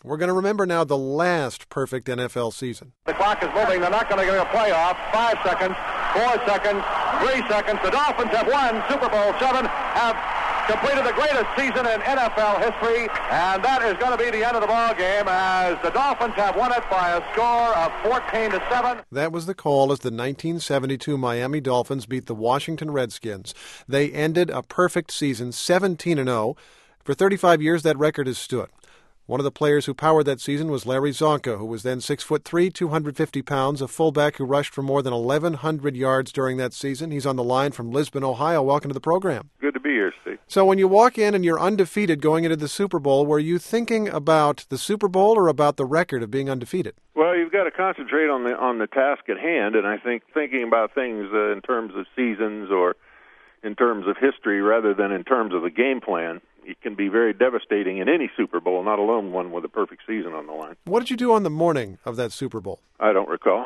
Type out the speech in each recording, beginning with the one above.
We're going to remember now the last perfect NFL season. The clock is moving. They're not going to get a playoff. 5 seconds, 4 seconds, 3 seconds. The Dolphins have won Super Bowl VII, have completed the greatest season in NFL history, and that is going to be the end of the ball game as the Dolphins have won it by a score of 14-7. That was the call as the 1972 Miami Dolphins beat the Washington Redskins. They ended a perfect season, 17-0. For 35 years, that record has stood. One of the players who powered that season was Larry Zonka, who was then 6'3", 250 pounds, a fullback who rushed for more than 1,100 yards during that season. He's on the line from Lisbon, Ohio. Welcome to the program. Good to be here, Steve. So when you walk in and you're undefeated going into the Super Bowl, were you thinking about the Super Bowl or about the record of being undefeated? Well, you've got to concentrate on the task at hand, and I think thinking about things in terms of seasons or in terms of history rather than in terms of the game plan, it can be very devastating in any Super Bowl, not alone one with a perfect season on the line. What did you do on the morning of that Super Bowl? I don't recall.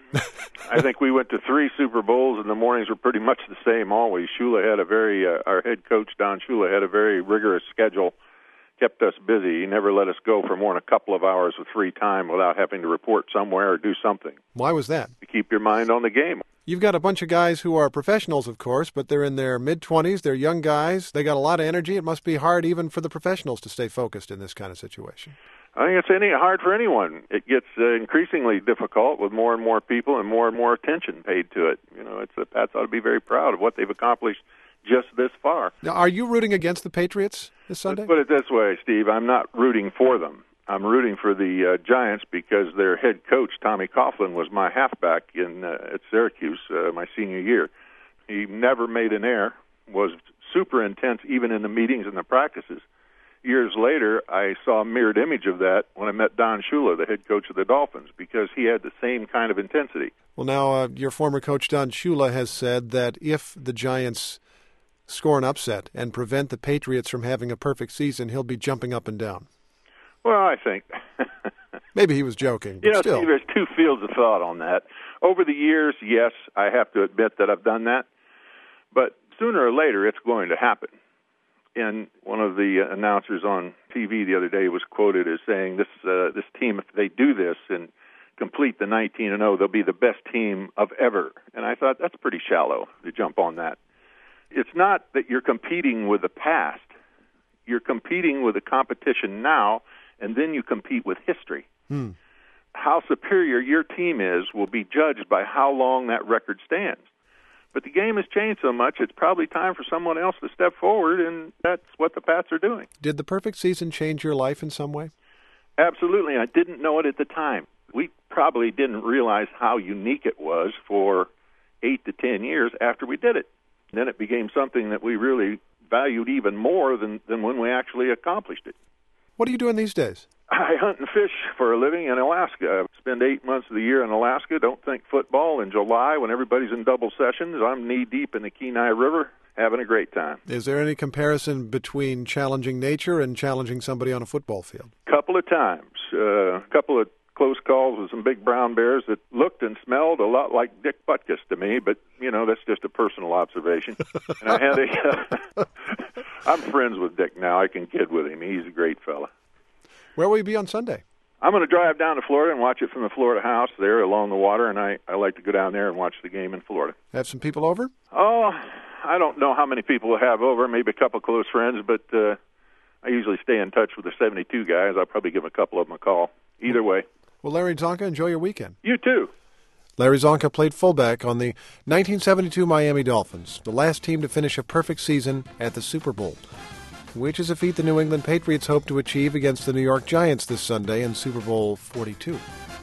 I think we went to 3 Super Bowls, and the mornings were pretty much the same always. Shula had our head coach, Don Shula, had a very rigorous schedule, kept us busy. He never let us go for more than a couple of hours of free time without having to report somewhere or do something. Why was that? To keep your mind on the game. You've got a bunch of guys who are professionals, of course, but they're in their mid-20s. They're young guys. They got a lot of energy. It must be hard even for the professionals to stay focused in this kind of situation. I think it's hard for anyone. It gets increasingly difficult with more and more people and more attention paid to it. You know, the Pats ought to be very proud of what they've accomplished just this far. Now, are you rooting against the Patriots this Sunday? Let's put it this way, Steve. I'm not rooting for them. I'm rooting for the Giants because their head coach, Tommy Coughlin, was my halfback at Syracuse my senior year. He never made an error, was super intense even in the meetings and the practices. Years later, I saw a mirrored image of that when I met Don Shula, the head coach of the Dolphins, because he had the same kind of intensity. Well, now your former coach, Don Shula, has said that if the Giants score an upset and prevent the Patriots from having a perfect season, he'll be jumping up and down. Well, I think. Maybe he was joking, but still. Steve, there's two fields of thought on that. Over the years, yes, I have to admit that I've done that. But sooner or later, it's going to happen. And one of the announcers on TV the other day was quoted as saying, this team, if they do this and complete the 19-0, they'll be the best team of ever. And I thought, that's pretty shallow to jump on that. It's not that you're competing with the past. You're competing with the competition now, and then you compete with history. How superior your team is will be judged by how long that record stands. But the game has changed so much, it's probably time for someone else to step forward, and that's what the Pats are doing. Did the perfect season change your life in some way? Absolutely. I didn't know it at the time. We probably didn't realize how unique it was for 8 to 10 years after we did it. And then it became something that we really valued even more than when we actually accomplished it. What are you doing these days? I hunt and fish for a living in Alaska. I spend 8 months of the year in Alaska. Don't think football. In July, when everybody's in double sessions, I'm knee-deep in the Kenai River, having a great time. Is there any comparison between challenging nature and challenging somebody on a football field? Couple of times. A couple of close calls with some big brown bears that looked and smelled a lot like Dick Butkus to me, but, that's just a personal observation. And I had I'm friends with Dick now. I can kid with him. He's a great fella. Where will you be on Sunday? I'm going to drive down to Florida and watch it from the Florida house there along the water, and I like to go down there and watch the game in Florida. Have some people over? Oh, I don't know how many people we'll have over, maybe a couple of close friends, but I usually stay in touch with the 72 guys. I'll probably give a couple of them a call. Either way. Well, Larry Zonka, enjoy your weekend. You too. Larry Zonka played fullback on the 1972 Miami Dolphins, the last team to finish a perfect season at the Super Bowl, which is a feat the New England Patriots hope to achieve against the New York Giants this Sunday in Super Bowl 42.